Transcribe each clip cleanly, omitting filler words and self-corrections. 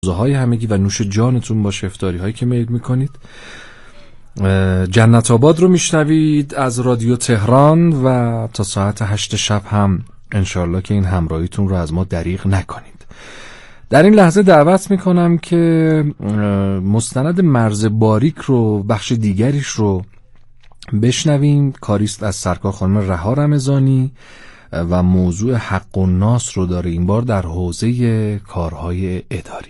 غذاهای همگی و نوش جانتون باشه، افطاری هایی که میل میکنید. جنت آباد رو میشنوید از رادیو تهران و تا ساعت 8 شب هم انشالله که این همراهیتون رو از ما دریغ نکنید. در این لحظه دعوت میکنم که مستند مرز باریک رو، بخش دیگریش رو بشنویم. کاریست از سرکار خانم رها رمضانی و موضوع حق و ناس رو داره، این بار در حوزه کارهای اداری.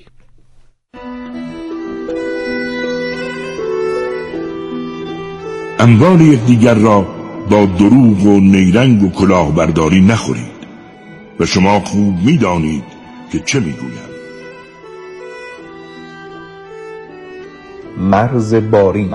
اموال یکدیگر را با دروغ و نیرنگ و کلاهبرداری نخورید و شما خوب می‌دانید که چه می‌گویم. مرز باریک.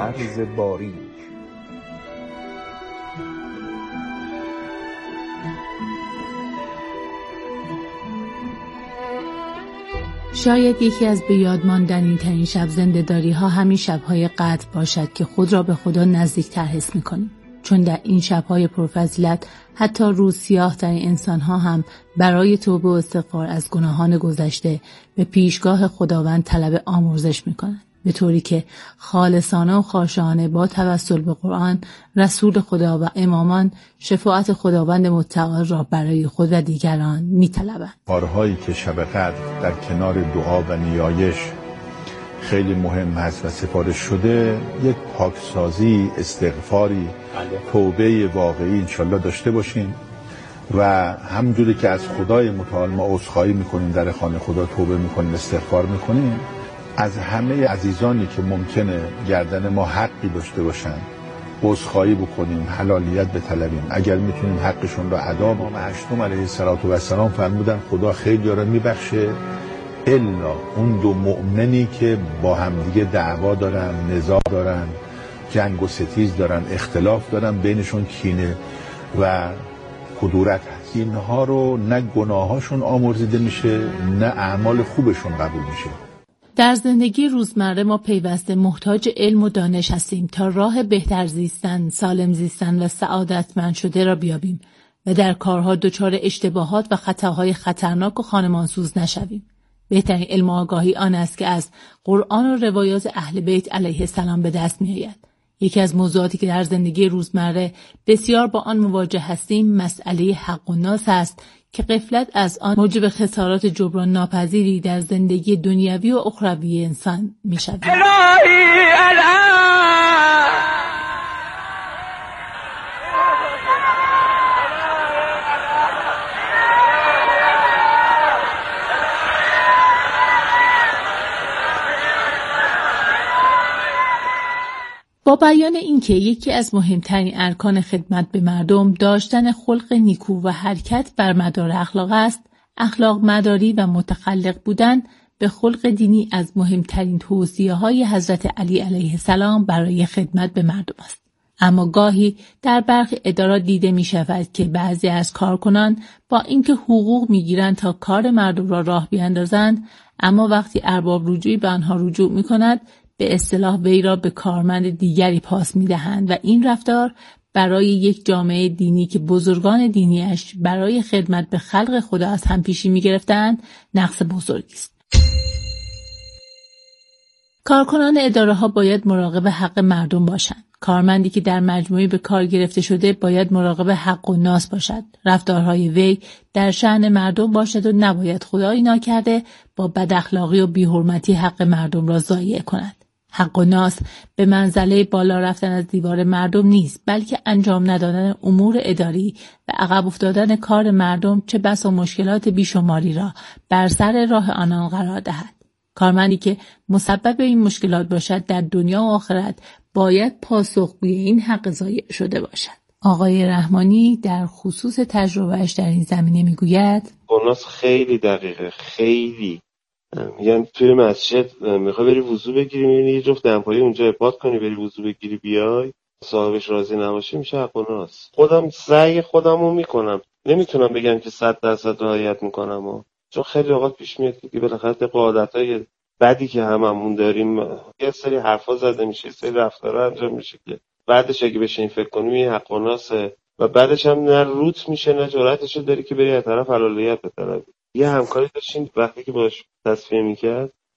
شاید یکی از به یاد ماندنی ترین شب زنده‌داری ها همین شب‌های قدر باشد که خود را به خدا نزدیک‌تر حس می‌کنیم، چون در این شب‌های پرفضیلت حتی روز سیاه ترین انسان‌ها هم برای توبه و استغفار از گناهان گذشته به پیشگاه خداوند طلب آمرزش می‌کنند، به طوری که خالصانه و خاشعانه با توسل به قرآن، رسول خدا و امامان شفاعت خداوند متعال را برای خود و دیگران می‌طلبند. کارهایی که شب قدر در کنار دعا و نیایش خیلی مهم هست و سفارش شده، یک پاکسازی، استغفاری، توبه واقعی انشالله داشته باشیم و همونجوری که از خدای متعال ما عذرخواهی میکنیم، در خانه خدا توبه میکنیم، استغفار میکنیم، از همه عزیزانی که ممکنه گردن ما حقی داشته باشن عذرخواهی بکنیم، حلالیت بطلبیم، اگر میتونیم حقشون را ادا کنیم. امام هشتم علیه السلام فرمودن خدا خیلی را میبخشه الا اون دو مؤمنی که با همدیگه دعوا دارن، نزاع دارن، جنگ و ستیز دارن، اختلاف دارن، بینشون کینه و کدورت هست. اینها رو نه گناهاشون آمرزیده میشه، نه اعمال خوبشون قبول میشه. در زندگی روزمره ما پیوسته محتاج علم و دانش هستیم تا راه بهتر زیستن، سالم زیستن و سعادتمند شده را بیابیم و در کارها دچار اشتباهات و خطاهای خطرناک و خانمانسوز نشویم. بهترین علم و آگاهی آن است که از قرآن و روایات اهل بیت علیه السلام به دست می آید. یکی از موضوعاتی که در زندگی روزمره بسیار با آن مواجه هستیم مسئله حق و ناس است که غفلت از آن موجب خسارات جبران ناپذیری در زندگی دنیوی و اخروی انسان می شود. با بیان اینکه یکی از مهمترین ارکان خدمت به مردم داشتن خلق نیکو و حرکت بر مدار اخلاق است، اخلاق مداری و متخلق بودن به خلق دینی از مهمترین توصیه‌های حضرت علی علیه السلام برای خدمت به مردم است. اما گاهی در برخی ادارات دیده می شود که بعضی از کارکنان با اینکه حقوق می گیرند تا کار مردم را راه بیاندازند، اما وقتی ارباب رجوعی به آنها رجوع می کند به اصطلاح وی را به کارمند دیگری پاس می دهند و این رفتار برای یک جامعه دینی که بزرگان دینیش برای خدمت به خلق خدا از هم پیشی می گرفتند نقص بزرگی است. کارکنان اداره ها باید مراقب حق مردم باشند. کارمندی که در مجموعه به کار گرفته شده باید مراقب حق و ناس باشد. رفتارهای وی در شأن مردم باشد و نباید خدایی ناکرده با بداخلاقی و بی‌حرمتی حق مردم را ضایع کند. حق و ناس به منزله بالا رفتن از دیوار مردم نیست، بلکه انجام ندادن امور اداری و عقب افتادن کار مردم چه بسا مشکلات بیشماری را بر سر راه آنان قرار دهد. کارمندی که مسبب این مشکلات باشد در دنیا و آخرت باید پاسخگوی این حق ضایع شده باشد. آقای رحمانی در خصوص تجربهش در این زمینه میگوید قناس خیلی دقیقه، خیلی میگن توی مسجد میخوای بری وضو بگیری، میبینی یه جفت دمپایی اونجا اپاد کنی بری وضو بگیری بیای، صاحبش راضی نباشه میشه حق و ناس. خودم سعی خودمو میکنم، نمیتونم بگم که 100% رعایت میکنم چون خیلی اوقات پیش میاد که بالاخره طبق عادتای بدی که هممون داریم یه سری حرفا زده میشه، یه سری رفتارا انجام میشه که بعدش اگه بشین فکر کنیم این حق و ناسه و بعدش هم نه روت میشه نه جرأتش داری که بری از طرف حلالیت بطلبی. یه همکاری داشتیم وقتی که باش تصفیه میکرد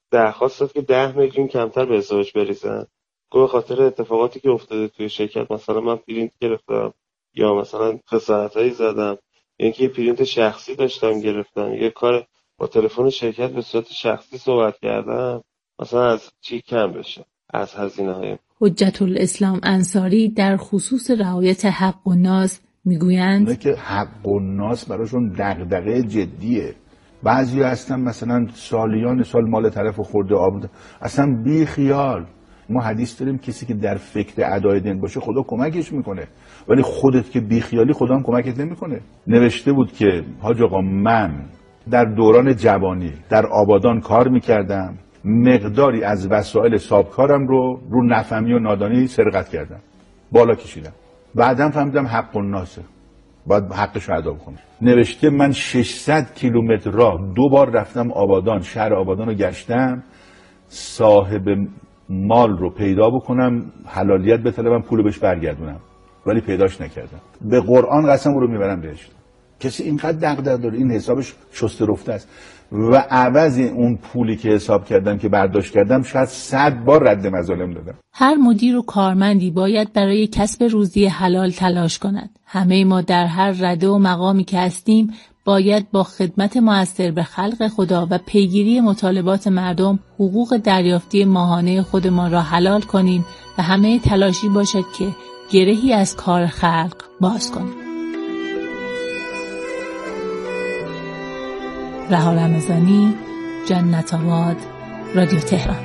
درخواست داد که 10 میلیون کمتر به ازدواج بریزن. گفت به خاطر اتفاقاتی که افتاده توی شرکت، مثلا من پرینت گرفتم یا مثلا خسارتایی زدم، یعنی که یه پرینت شخصی داشتم گرفتم، یه کار با تلفن شرکت به صورت شخصی صحبت کردم، مثلا از چی کم بشه از هزینه‌های. حجت الاسلام انصاری در خصوص رعایت حق و ناس میگویند که حق و ناس براشون دغدغه جدیه. بعضی هستن مثلا سالیان سال مال طرف خورده آب اصلا بی خیال. ما حدیث داریم کسی که در فکر ادای دین باشه خدا کمکش میکنه، ولی خودت که بی خیالی خدا هم کمکت نمیکنه. نوشته بود که حاج آقا من در دوران جوانی در آبادان کار میکردم، مقداری از وسایل سابکارم رو نفهمی و نادانی سرقت کردم، بالا کشیدم، بعدم فهمیدم حق الناسه، باید حقش رو ادا کنم. نوشته من 600 کیلومتر راه 2 بار رفتم آبادان، شهر آبادان رو گشتم، صاحب مال رو پیدا بکنم، حلالیت بطلبم، پولو بهش برگردونم، ولی پیداش نکردم. به قرآن قسم رو میبرم بهشت. کسی اینقدر دغدغه داره، این حسابش شسته رفته است و عوض اون پولی که حساب کردم که برداشت کردم شاید 100 بار رد مظالم دادم. هر مدیر و کارمندی باید برای کسب روزی حلال تلاش کند. همه ما در هر رده و مقامی که هستیم باید با خدمت مؤثر به خلق خدا و پیگیری مطالبات مردم حقوق دریافتی ماهانه خودمان را حلال کنیم و همه تلاشی باشد که گرهی از کار خلق باز کنیم. رها رمضانی، جنت آباد، رادیو تهران.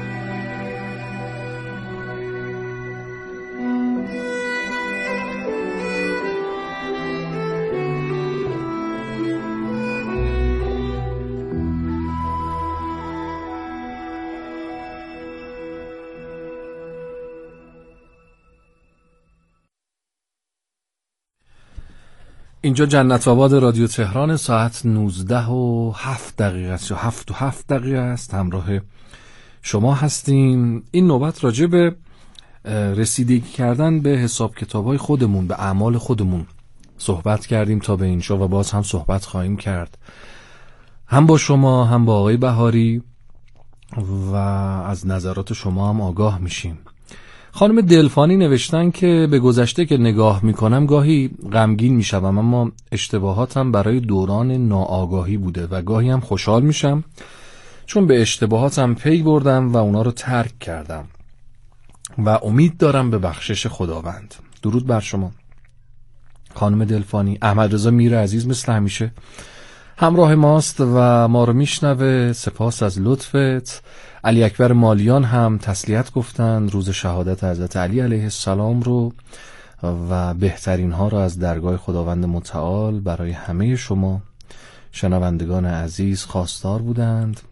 اینجا جنت آباد رادیو تهران، ساعت 19:07 یا 7:07 است. همراه شما هستیم. این نوبت راجع به رسیدگی کردن به حساب کتاب‌های خودمون، به اعمال خودمون صحبت کردیم تا به اینجا و باز هم صحبت خواهیم کرد، هم با شما هم با آقای بهاری، و از نظرات شما هم آگاه میشیم. خانم دلفانی نوشتن که به گذشته که نگاه میکنم گاهی غمگین میشم، اما اشتباهاتم برای دوران ناآگاهی بوده و گاهی هم خوشحال میشم چون به اشتباهاتم پی بردم و اونا رو ترک کردم و امید دارم به بخشش خداوند. درود بر شما خانم دلفانی. احمد رضا میر عزیز مثل همیشه همراه ماست و ما رو میشنوه. سپاس از لطفت. علی اکبر مالیان هم تسلیت گفتند، روز شهادت حضرت علی علیه السلام رو و بهترین ها رو از درگاه خداوند متعال برای همه شما شنوندگان عزیز خواستار بودند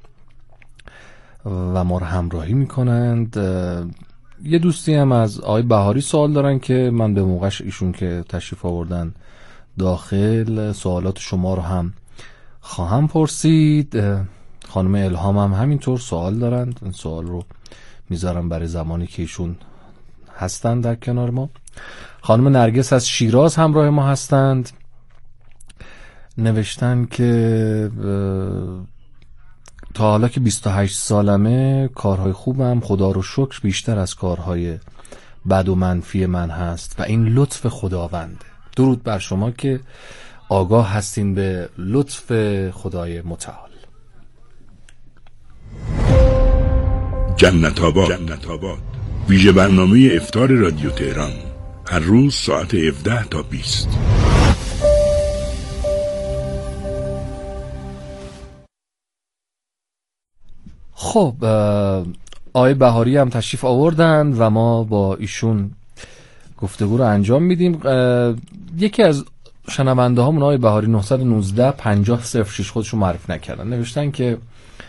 و ما رو همراهی میکنند. یه دوستی هم از آقای بهاری سوال دارن که من به موقعش ایشون که تشریف آوردن داخل سوالات شما رو هم خواهم پرسید. خانم الهام هم همینطور سوال دارند، این سوال رو میذارم برای زمانی که ایشون هستند در کنار ما. خانم نرگس از شیراز همراه ما هستند، نوشتن که تا حالا که 28 سالمه کارهای خوبم خدا رو شکر بیشتر از کارهای بد و منفی من هست و این لطف خداونده. درود بر شما که آگاه هستین به لطف خدای متعال. جنت آباد ویژه برنامه افطار رادیو تهران، هر روز ساعت 17 تا 20. خب آقای بهاری هم تشریف آوردن و ما با ایشون گفتگو رو انجام میدیم. یکی از شنونده هامون آقای بهاری 919 5006 خودشون معرفی نکردن، نوشتن که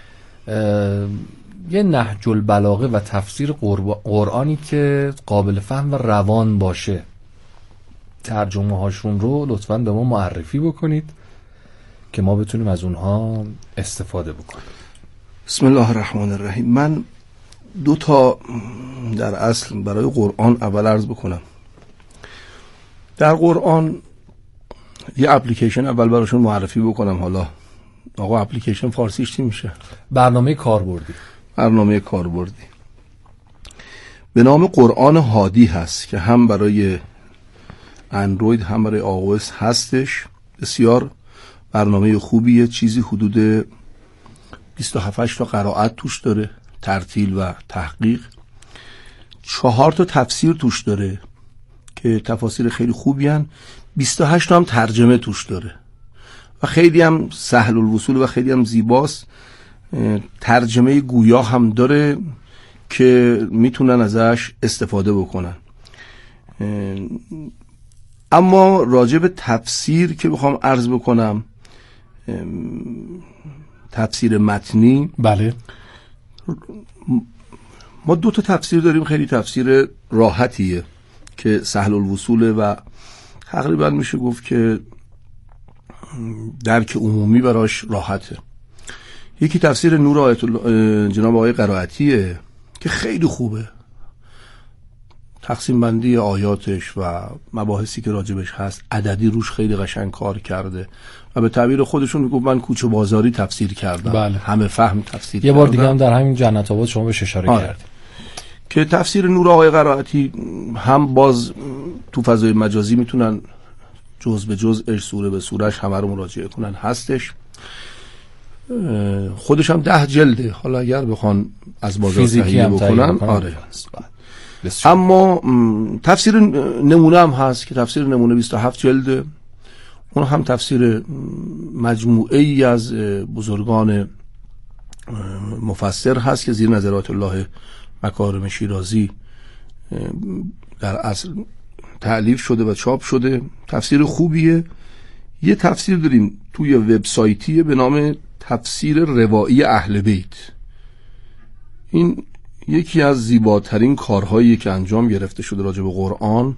یه نهج البلاغه و تفسیر قرآنی که قابل فهم و روان باشه ترجمه هاشون رو لطفاً به ما معرفی بکنید که ما بتونیم از اونها استفاده بکنیم. بسم الله الرحمن الرحیم. من 2 تا در اصل برای قرآن اول عرض بکنم. در قرآن یه اپلیکیشن اول براشون معرفی بکنم. حالا آقا اپلیکیشن فارسیش چی میشه؟ برنامه کاربردی. برنامه کاربردی به نام قرآن هادی هست که هم برای اندروید هم برای iOS هستش. بسیار برنامه خوبیه، چیزی حدود 27 تا قرائت توش داره، ترتیل و تحقیق. 4 تا تفسیر توش داره که تفاسیر خیلی خوبی هن. 28 تا هم ترجمه توش داره و خیلی هم سهل الوصول و خیلی هم زیباست. ترجمه گویا هم داره که میتونن ازش استفاده بکنن. اما راجع به تفسیر که بخوام عرض بکنم، تفسیر متنی، بله، ما 2 تا تفسیر داریم. خیلی تفسیر راحتیه که سهل الوصوله و تقریبا میشه گفت که درک عمومی براش راحته. یکی تفسیر نور آیت الله جناب آقای قرائتیه که خیلی خوبه، تقسیم بندی آیاتش و مباحثی که راجبش هست عددی روش خیلی قشنگ کار کرده و به تعبیر خودشون میگه من کوچه بازاری تفسیر کردم. بله. همه فهم تفسیر یه بار کردم. دیگه هم در همین جنت آباد شما بهش اشاره کردید که تفسیر نور آقای قرائتی هم باز تو فضای مجازی میتونن جز به جزش سوره به سورهش همه رو مراجعه کنن، هستش. خودش هم 10 جلده، حالا اگر بخوان از بازار تهیه بکنن آره. اما تفسیر نمونه هم هست که تفسیر نمونه 27 جلده، اون هم تفسیر مجموعه ای از بزرگان مفسر هست که زیر نظرات الله مکارم شیرازی در اصل تألیف شده و چاپ شده. تفسیر خوبیه. یه تفسیر داریم توی وبسایتی به نام تفسیر روایی اهل بیت. این یکی از زیباترین کارهایی که انجام گرفته شده راجع به قرآن.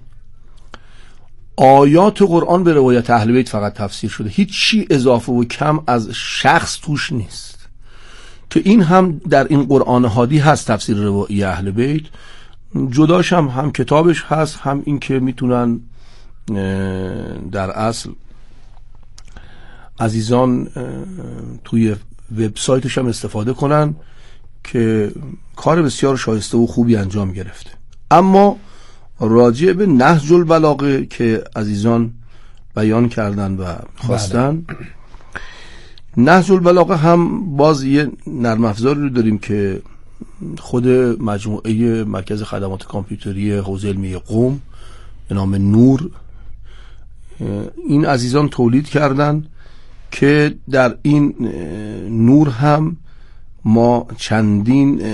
آیات قرآن به روایت اهل بیت فقط تفسیر شده، هیچ چی اضافه و کم از شخص توش نیست، که این هم در این قرآن هادی هست. تفسیر روایی اهل بیت جداش هم کتابش هست، هم این که میتونن در اصل عزیزان توی وبسایتش هم استفاده کنن که کار بسیار شایسته و خوبی انجام گرفته. اما راجع به نهج البلاغه که عزیزان بیان کردن و خواستن، نهج البلاغه هم باز یه نرم افزاری رو داریم که خود مجموعه مرکز خدمات کامپیوتری حوزه علمی قم به نام نور این عزیزان تولید کردن که در این نور ما چندین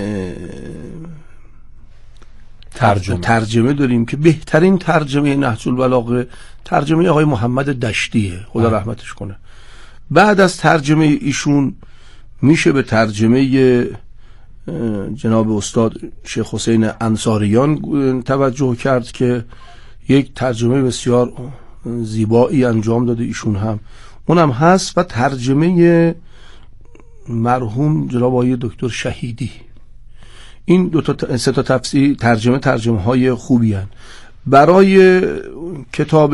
ترجمه داریم که بهترین ترجمه نهج البلاغه ترجمه آقای محمد دشتیه، خدا رحمتش کنه. بعد از ترجمه ایشون میشه به ترجمه جناب استاد شیخ حسین انصاریان توجه کرد که یک ترجمه بسیار زیبایی انجام داده ایشون هم، اونم هست. و ترجمه مرحوم جناب آقای دکتر شهیدی. این 3 تا تفسیر ترجمه های خوبی هن. برای کتاب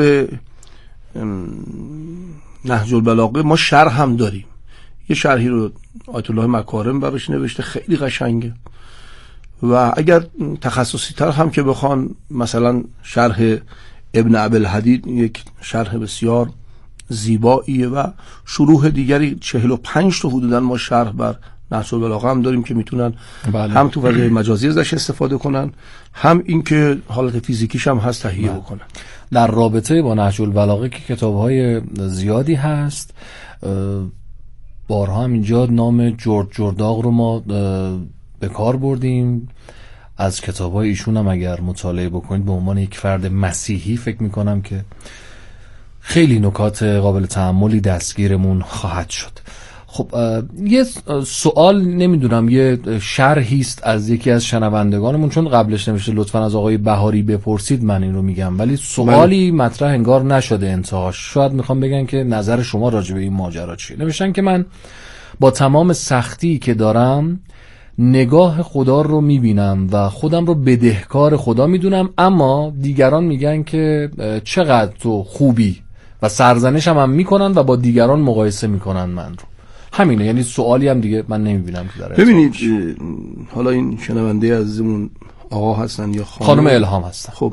نهج البلاغه ما شرح هم داریم، یه شرحی رو آیت الله مکارم براش نوشته، خیلی قشنگه. و اگر تخصصی تر هم که بخوان، مثلا شرح ابن ابوالحدید یک شرح بسیار زیباییه و شروح دیگری 45 تا حدوداً ما شرح بر نهج البلاغه هم داریم که میتونن هم تو فضای مجازی ازش استفاده کنن، هم این که حالت فیزیکیش هم هست تهیه بکنن. در رابطه با نهج البلاغه که کتاب‌های زیادی هست، بارها هم اینجا نام جورج جرداق رو ما به کار بردیم. از کتاب‌های ایشون هم اگر مطالعه بکنید به عنوان یک فرد مسیحی فکر می‌کنم که خیلی نکات قابل تأملی دستگیرمون خواهد شد. خب یه سوال، نمیدونم یه شرحی است از یکی از شنوندگانمون، چون قبلش نوشته لطفاً از آقای بهاری بپرسید، من این رو میگم، ولی سوالی مطرح انگار نشده انتهاش. شاید میخوام بگن که نظر شما راجع به این ماجرا چیه. نوشتن که من با تمام سختی که دارم نگاه خدا رو میبینم و خودم رو بدهکار خدا میدونم، اما دیگران میگن که چقدر تو خوبی و سرزنش هم میکنن و با دیگران مقایسه میکنن من رو. همینه. یعنی سوالی هم دیگه من نمیبینم که داره. ببینید حالا این شنونده عزیزمون آقا هستن یا خانم الهام هستن، خب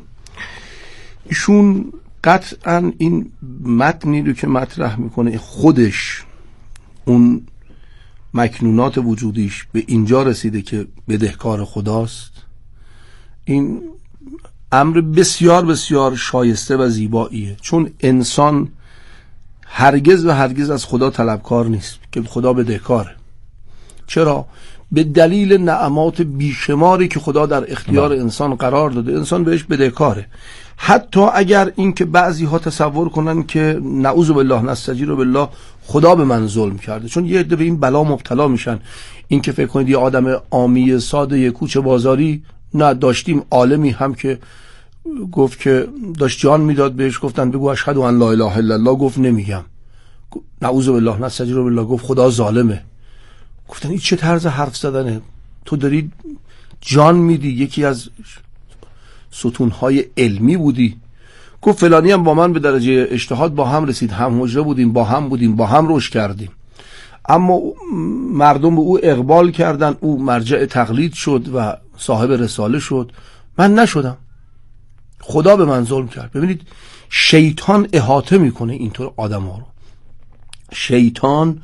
ایشون قطعا این متنی رو که مطرح میکنه خودش اون مکنونات وجودیش به اینجا رسیده که بدهکار خداست. این امر بسیار بسیار شایسته و زیباییه، چون انسان هرگز و هرگز از خدا طلبکار نیست که خدا بدهکاره. چرا؟ به دلیل نعمات بیشماری که خدا در اختیار انسان قرار داده انسان بهش بدهکاره. حتی اگر این که بعضی ها تصور کنن که نعوذ بالله نستجیر بالله خدا به من ظلم کرده، چون یه عده به این بلا مبتلا میشن. این که فکر کنید یه آدم عامی ساده کوچه بازاری، نه داشتیم عالمی هم که گفت که داشت جان میداد، بهش گفتن بگو اشهد ان لا اله الا الله، گفت نمیگم. نعوذ بالله نستجیر بالله، گفت خدا ظالمه. گفتن این چه طرز حرف زدنه؟ تو داری جان میدی، یکی از ستونهای علمی بودی. گفت فلانی هم با من به درجه اجتهاد با هم رسید، هم حجره بودیم، با هم رشد کردیم، اما مردم به او اقبال کردن، او مرجع تقلید شد و صاحب رساله شد، من نشدم، خدا به من ظلم کرد. ببینید شیطان احاطه میکنه اینطور آدم ها رو. شیطان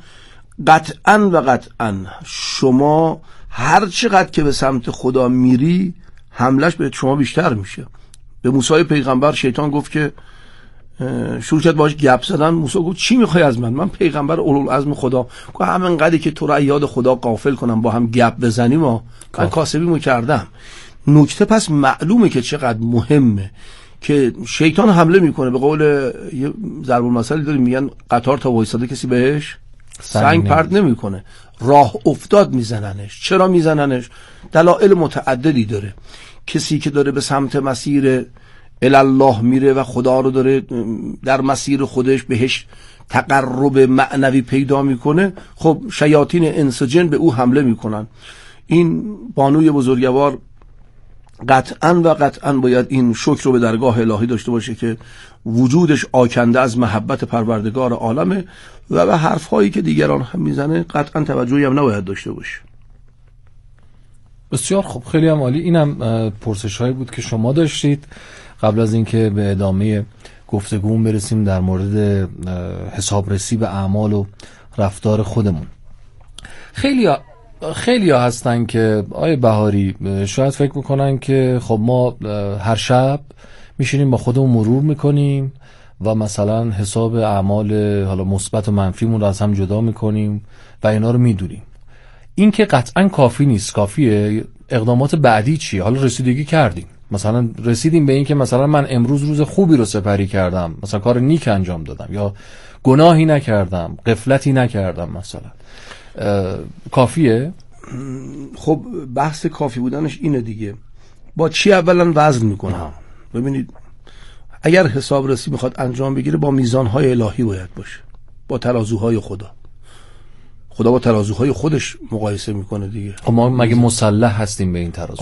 قطعاً شما هر چقدر که به سمت خدا میری حملش به شما بیشتر میشه. به موسی پیغمبر شیطان گفت که شروع کرد باهاش گپ زدن. موسی گفت چی میخوای از من؟ من پیغمبر اولوالعزم خدا. گفت همینقدری که تو را یاد خدا غافل کنم با هم گپ بزنیم من کاسبیمو کردم. نکته پس معلومه که چقدر مهمه که شیطان حمله میکنه. به قول یه ضرب المثل داریم میگن قطار تا وایساده کسی بهش سنگ پرت نمیکنه، راه افتاد میزننش. چرا میزننش؟ دلایل متعددی داره. کسی که داره به سمت مسیر الله میره و خدا رو داره در مسیر خودش بهش تقرب معنوی پیدا میکنه، خب شیاطین انس جن به او حمله میکنن. این بانوی بزرگوار قطعاً باید این شکر رو به درگاه الهی داشته باشه که وجودش آکنده از محبت پروردگار عالمه و به حرفهایی که دیگران هم میزنه قطعاً توجهی هم نباید داشته باشه. بسیار خوب، خیلی هم عالی. اینم پرسش‌هایی بود که شما داشتید. قبل از اینکه به ادامه گفتگومون برسیم در مورد حسابرسی به اعمال و رفتار خودمون، خیلی ها هستن که آیه بهاری شاید فکر میکنن که خب ما هر شب میشینیم با خودمون مرور میکنیم و مثلا حساب اعمال حالا مثبت و منفیمون رو از هم جدا میکنیم و اینا رو میدونیم. این که قطعا کافی نیست. کافیه اقدامات بعدی چیه؟ حالا رسیدگی کردیم، مثلا رسیدیم به این که مثلا من امروز روز خوبی رو سپری کردم، مثلا کار نیک انجام دادم یا گناهی نکردم، غفلتی نکردم، مثلا کافیه؟ خب بحث کافی بودنش اینه دیگه. با چی اولا وزن میکنم؟ ببینید اگر حسابرسی میخواد انجام بگیره با میزانهای الهی باید باشه، با ترازوهای خدا. خدا با ترازوهای خودش مقایسه میکنه دیگه. خب ما مگه مسلح هستیم به این ترازو؟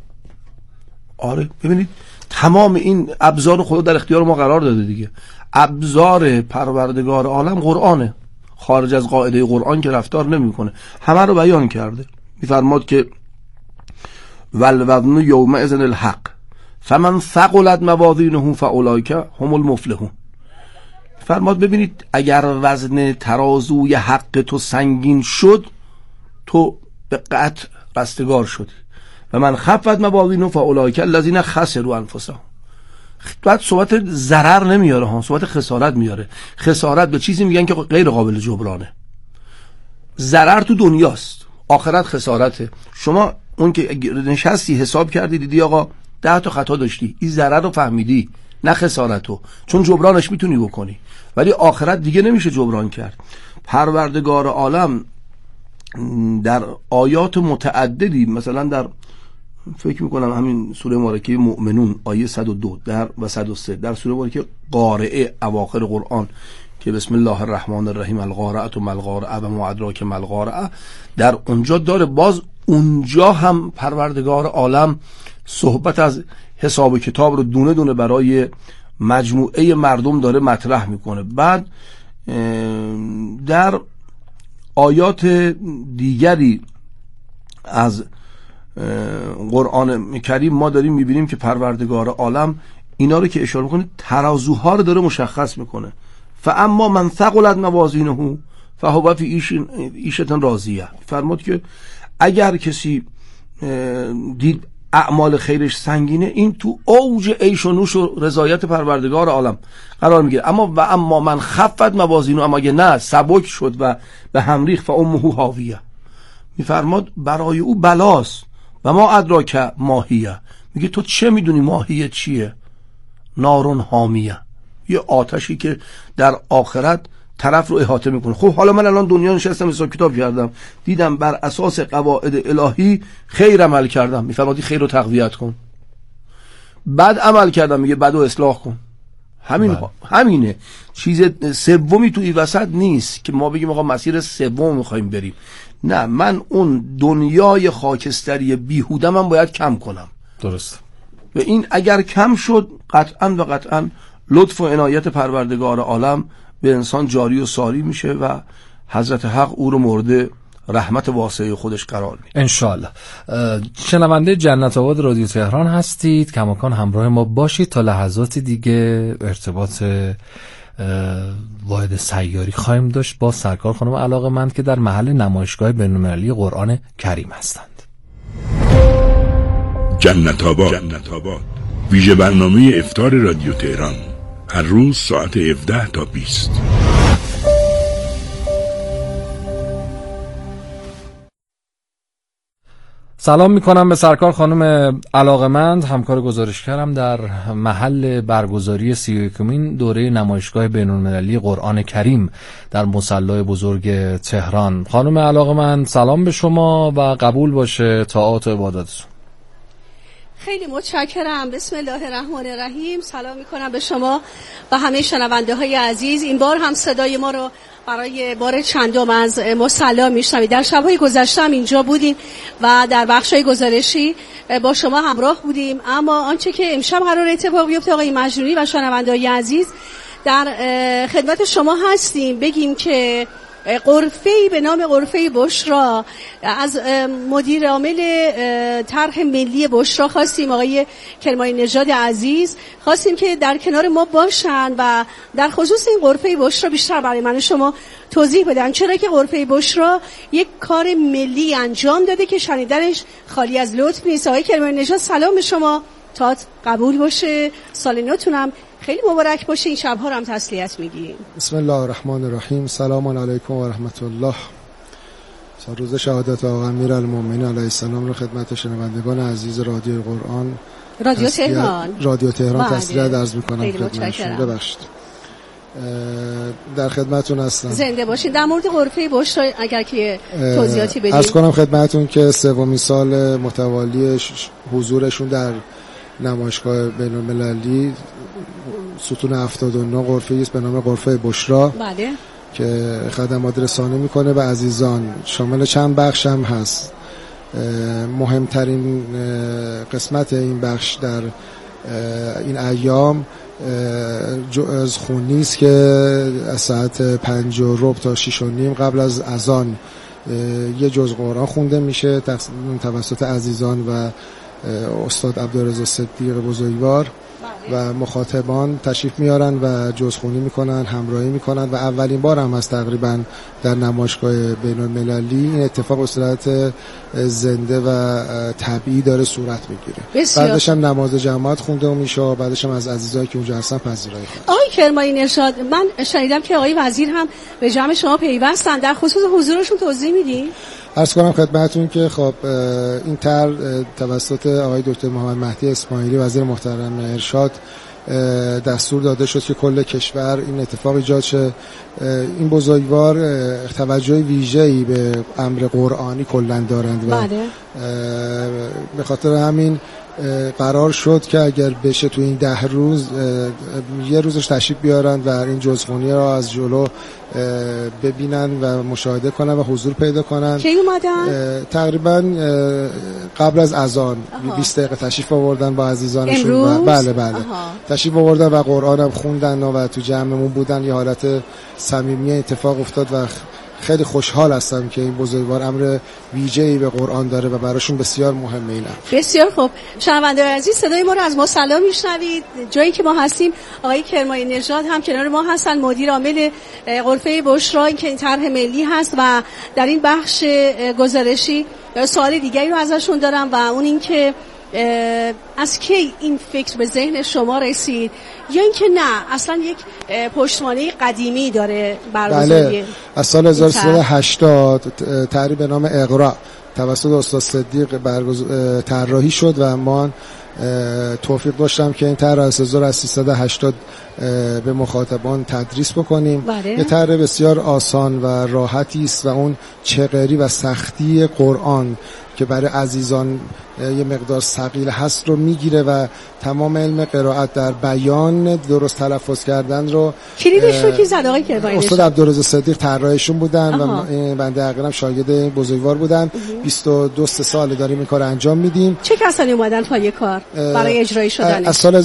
آره ببینید تمام این ابزار خدا در اختیار ما قرار داده دیگه. ابزار پروردگار عالم قرآنه، خارج از قاعده قرآن که رفتار نمیکنه. همه رو بیان کرده. میفرماد که والوزن یومئذ الحق فمن ثقلت موازینه فاولئک هم المفلحون. فرماد ببینید اگر وزن ترازوی حق تو سنگین شد تو به قطع رستگار شدی و من خفت موازینه فاولئک الذین خسروا انفسهم. بعد صحبت ضرر نمیاره ها، صحبت خسارت میاره. خسارت به چیزی میگن که غیر قابل جبرانه. ضرر تو دنیاست، آخرت خسارته. شما اون که نشستی حساب کردی دیدی آقا 10 تا خطا داشتی، این ضرر رو فهمیدی نه خسارتو، چون جبرانش میتونی بکنی. ولی آخرت دیگه نمیشه جبران کرد. پروردگار عالم در آیات متعددی، مثلا در فکر میکنم همین سوره مبارکه مؤمنون آیه 102 و 103، در سوره مبارکه قارعه اواخر قرآن که بسم الله الرحمن الرحیم القارعه و ملقارعه و ما ادراک ملقارعه، در اونجا داره. باز اونجا هم پروردگار عالم صحبت از حساب کتاب رو دونه دونه برای مجموعه مردم داره مطرح میکنه. بعد در آیات دیگری از قرآن کریم ما داریم میبینیم که پروردگار عالم اینا رو که اشاره میکنه ترازوها رو داره مشخص میکنه. فاما من ثقلت موازینه فهو فی عیشة راضیه. فرمود که اگر کسی دید اعمال خیرش سنگینه، این تو اوج عیش و نوش و رضایت پروردگار عالم قرار میگیره. اما من خفت موازینه، اما اگه نه سبک شد و به هم ریخت فامه هاویه، میفرماد برای او بلاست. و ما ادراک ماهیه، میگه تو چه میدونی ماهیه چیه؟ نارون حامیه، یه آتشی که در آخرت طرف رو احاطه میکنه. خب حالا من الان دنیا نشستم حساب کتاب کردم، دیدم بر اساس قواعد الهی خیر عمل کردم، میفرمادی خیر رو تقویت کن. بد عمل کردم، میگه بد رو اصلاح کن. همینه. چیز سومی تو این وسط نیست که ما بگیم آقا مسیر سوم میخوایم بریم. نه، من اون دنیای خاکستری بیهوده من باید کم کنم. درست. و این اگر کم شد قطعا لطف و عنایت پروردگار عالم به انسان جاری و ساری میشه و حضرت حق او رو مورد رحمت واسعه خودش قرار میده انشالله. شنونده جنت آباد رادیو تهران هستید، کماکان همراه ما باشید تا لحظات دیگه ارتباط واحد سیاری خواهیم داشت با سرکار خانم علاقه‌مند که در محل نمایشگاه بین‌المللی قرآن کریم هستند. جنت آباد ویژه برنامه افطار رادیو تهران، هر روز ساعت 17 تا 20. سلام میکنم به سرکار خانم علاقه‌مند، همکار گزارشگرم در محل برگزاری 31مین دوره نمایشگاه بین‌المللی قرآن کریم در مصلی بزرگ تهران. خانم علاقه‌مند سلام به شما و قبول باشه طاعات و عباداتتون. خیلی متشکرم. بسم الله الرحمن الرحیم. سلام میکنم به شما و همه شنونده های عزیز. این بار هم صدای ما رو برای بار چندم از مصلی میشنوید. در شب‌های گذشته هم اینجا بودیم و در بخش‌های گزارشی با شما همراه بودیم، اما آنچه که امشب قرار اتفاق بیفته آقای مجنونی و شنونده های عزیز در خدمت شما هستیم. بگیم که غرفه‌ای به نام غرفه بشرا از مدیر عامل طرح ملی بشرا خواستیم، آقای کرمانی نژاد عزیز، خواستیم که در کنار ما باشن و در خصوص این غرفه بشرا بیشتر برای من شما توضیح بدن، چرا که غرفه بشرا یک کار ملی انجام داده که شنیدنش خالی از لطف نیست. آقای کرمانی نژاد سلام به شما، تات قبول باشه، سال نوتونم خیلی مبارک باشه، این شب‌ها رو هم تسلیت میگیم. بسم الله الرحمن الرحیم. سلام علیکم و رحمت الله. روز شهادت آقا امیرالمومنین علیه السلام رو خدمت شنوندگان عزیز رادیو قرآن رادیو تهران تسلیت عرض می‌کنم خدمتشون. ببخشید در خدمتتون هستم. زنده باشین. در مورد غرفه بشرا اگر که توضیحاتی بدید. عرض کنم خدمتتون که سومین سال متوالی حضورشون در نمایشگاه بین‌المللی ستون 79 غرفه‌ای است به نام غرفه بشرا. بله. که خدمات رسانه میکنه به عزیزان، شامل چند بخش هم هست. مهمترین قسمت این بخش در این ایام جز خونی است که از ساعت 5:15 تا 6:30 قبل از اذان یه جزء قرآن خونده میشه توسط عزیزان و استاد عبدالرضا صدیق بزرگوار و مخاطبان تشریف میارن و جزخونی میکنن، همراهی میکنن و اولین بار هم هست تقریبا در نمایشگاه بین‌المللی این اتفاق به صورت زنده و طبیعی داره صورت میگیره. بعدش هم نماز جماعت خونده میشه، بعدش هم از عزیزایی که اونجا هستن پذیرایی کنن. آقای کرمانی نژاد، من شنیدم که آقای وزیر هم به جمع شما پیوستن، در خصوص حضورشون توضیح میدین؟ عرض کنم خدمتتون که خب این طرح توسط آقای دکتر محمد مهدی اسماعیلی وزیر محترم ارشاد دستور داده شد که کل کشور این اتفاق ایجاد شه. این بزرگوار توجه ویژه‌ای به امر قرآنی کلاً دارند و به خاطر همین قرار شد که اگر بشه تو این 10 روز یه روزش تشریف بیارن و این جزخونی را از جلو ببینن و مشاهده کنن و حضور پیدا کنن. کی اومدن؟ تقریبا قبل از اذان 20 دقیقه تشریف آوردن با عزیزانشون و بله تشریف آوردن و قرآن هم خوندن و تو جمعمون بودن. یه حالت صمیمی اتفاق افتاد و خیلی خوشحال هستم که این بزرگوار امر ویژه‌ای به قرآن داره و براشون بسیار مهمه. اینا بسیار خوب. شنوندگان عزیز، صدای ما رو از مصلی میشنوید. جایی که ما هستیم آقای کرمانی نژاد هم کنار ما هستن، مدیر عامل غرفه بشرا که این طرح ملی هست و در این بخش گزارشی سوال دیگری رو ازشون دارم و اون این که از کی این فکر به ذهن شما رسید یا اینکه نه اصلا یک پشتوانه قدیمی داره برگزاری؟ بله، از سال 1380 طرحی به نام اقرا توسط استاد صدیق طراحی شد و ما توفیق داشتم که این طرح از 1380 به مخاطبان تدریس بکنیم. یه طرح بسیار آسان و راحتی است و اون چغری و سختی قرآن که برای عزیزان یه مقدار ثقیل هست رو میگیره و تمام علم قرائت در بیان درست تلفظ کردن رو کلیدش رو کی زد آقای کرمانی؟ استاد عبدالرزاق صدیق طراحشون بودن و بنده حقیقتا شاگرد بزرگوار بودم. 22 سال داریم این کار انجام میدیم. چه کسانی اومدن پای کار برای اجرایی شدن؟ از سال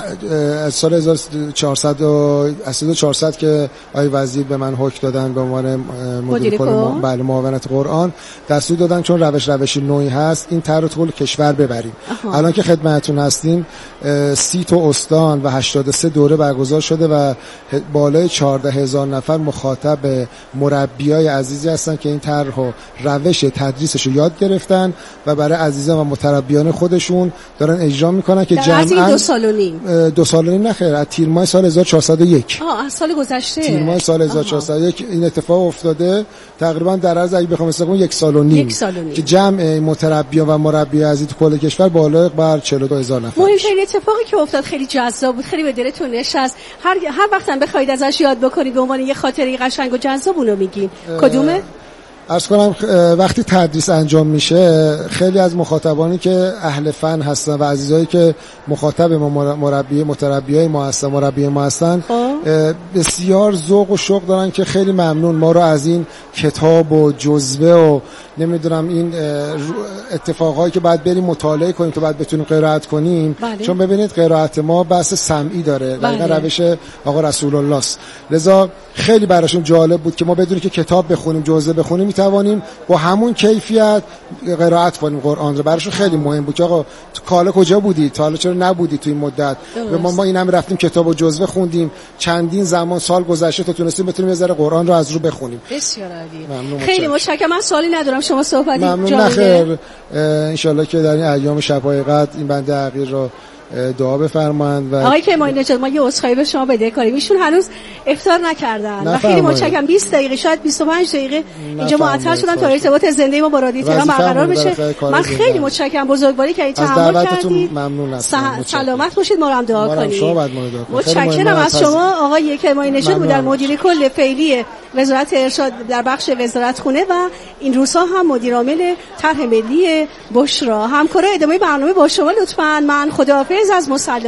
1400 که آقای وزیر به من حکم دادن به عنوان مدیر کل معاونت قرآن دستور دادن چون روش نوعی هست این طرح رو کشور ببریم. الان که خدمتتون هستیم 30 تا استان و 83 دوره برگزار شده و بالای 14,000 نفر مخاطب مربیای عزیزی هستن که این طرح و روش تدریسش رو یاد گرفتن و برای عزیزان و متربیان خودشون دارن اجرا میکنن که جمعاً 2 سال و نیم نخیر از تیر ماه سال 1401 از سال گذشته تیر ماه سال 1401 این اتفاق افتاده. تقریبا در عرض اگه بخوام حساب کنم 1 سال و نیم که جمع متربیان و مربی عزیز کل کشور بالای بر 42,000 نفر. مهمترین اتفاقی که افتاد خیلی جذاب بود، خیلی به دلتون نشست، هر وقتم بخواید ازش یاد بکنید به عنوان یه خاطره قشنگ و جذاب اونو میگین، کدومه؟ عرض کنم وقتی تدریس انجام میشه خیلی از مخاطبانی که اهل فن هستن و عزیزایی که مخاطب ما متربیای ما هستن بسیار ذوق و شوق دارن که خیلی ممنون ما رو از این کتاب و جزوه و نمیدونم این اتفاقایی که باید بریم مطالعه کنیم که باید بتونیم قرائت کنیم. چون ببینید قرائت ما بحث سمعی داره، دقیقاً روش آقا رسول الله است. لذا خیلی براشون جالب بود که ما بدونیم که کتاب بخونیم جزوه بخونیم میتوانیم با همون کیفیت قرائت کنیم قرآن رو. براشون خیلی مهم بود که آقا کالا کجا بودی تا حالا چرا نبودی تو این مدت و ما این هم رفتیم کتاب و جزوه خوندیم چندین زمان سال گذشته تا تونستیم بتونیم یه ذره قرآن رو از رو بخونیم. بسیار عالی. خیلی متشکرم. من سوالی ندارم، شما صحبتی ممنون. نخیر ان شاءالله که در این ایام شب‌های قدر این بنده حقیر رو دعا بفرمایند. و آقای کرمانی نژاد ما یه عذرخواهی به شما بده کاریم، ایشون هنوز افطار نکردن و خیلی متشکرم. 20 دقیقه شاید 25 دقیقه اینجا معطل شدن تا ارتباط زنده ما با رادیو تهران برقرار بشه. من خیلی متشکرم، بزرگواری که تحمل کردید. ممنون سلامت باشید، ما رو هم دعا کنید. متشکرم از شما آقای کرمانی نژاد بودن مدیر کل فعلی وزارت ارشاد در بخش وزارتخونه و این روزها هم مدیر عامل طرح ملی بشرا. همکارا ادامه برنامه با شما لطفاً. من خداحافظ از مصلی.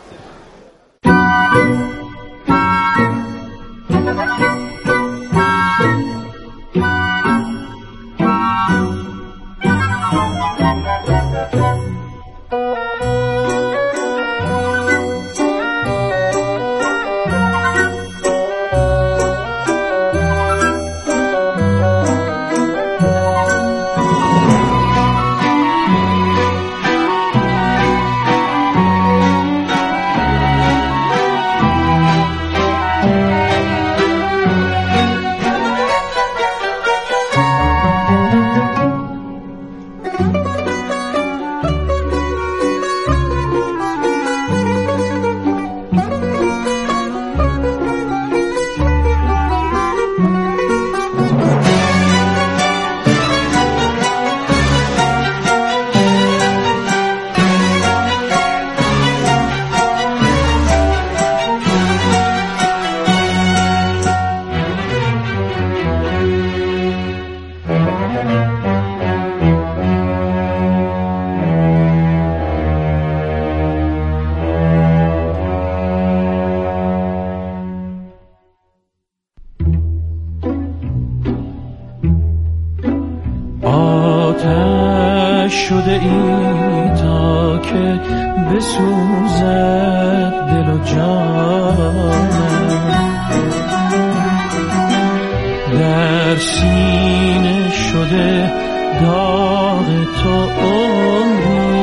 شده ای تا که بسوزد دل و جانم، در سینه شده داغ تو